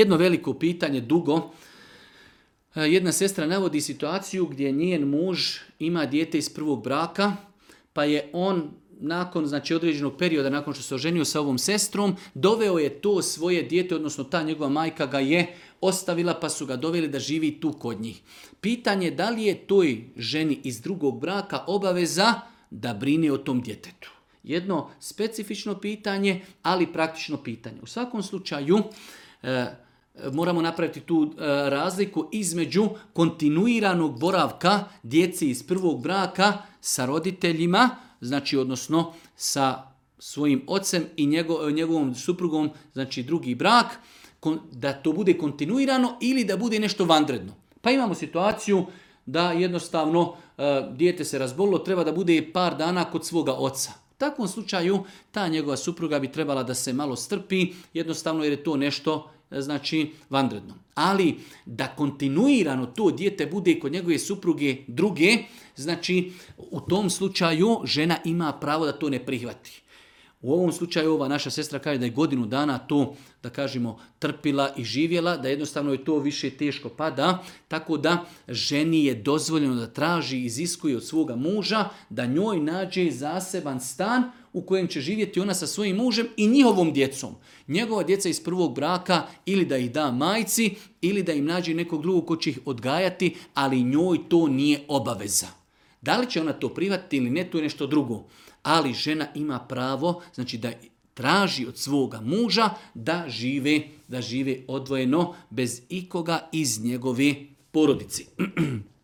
Jedno veliko pitanje, dugo. Jedna sestra navodi situaciju gdje njen muž ima dijete iz prvog braka, pa je on nakon određenog perioda, nakon što se oženio sa ovom sestrom, doveo je to svoje dijete, odnosno ta njegova majka ga je ostavila pa su ga doveli da živi tu kod njih. Pitanje je da li je toj ženi iz drugog braka obaveza da brine o tom djetetu. Jedno specifično pitanje, ali praktično pitanje. U svakom slučaju moramo napraviti tu razliku između kontinuiranog boravka djeci iz prvog braka sa roditeljima, odnosno sa svojim ocem i njegovom suprugom, drugi brak, da to bude kontinuirano ili da bude nešto vanredno. Pa imamo situaciju da jednostavno dijete se razbolilo, treba da bude par dana kod svoga oca. U takvom slučaju ta njegova supruga bi trebala da se malo strpi, jednostavno jer je to nešto vanredno. Ali da kontinuirano to dijete bude kod njegove supruge druge, u tom slučaju žena ima pravo da to ne prihvati. U ovom slučaju ova naša sestra kaže da je godinu dana to, da kažemo, trpila i živjela, da jednostavno je to više teško pada, tako da ženi je dozvoljeno da traži i iziskuje od svoga muža da njoj nađe zaseban stan u kojem će živjeti ona sa svojim mužem i njihovom djecom. Njegova djeca iz prvog braka ili da ih da majci ili da im nađe nekog drugog ko će ih odgajati, ali njoj to nije obaveza. Da li će ona to prihvatiti ili ne, to je nešto drugo. Ali žena ima pravo, da traži od svoga muža da žive odvojeno bez ikoga iz njegove porodice.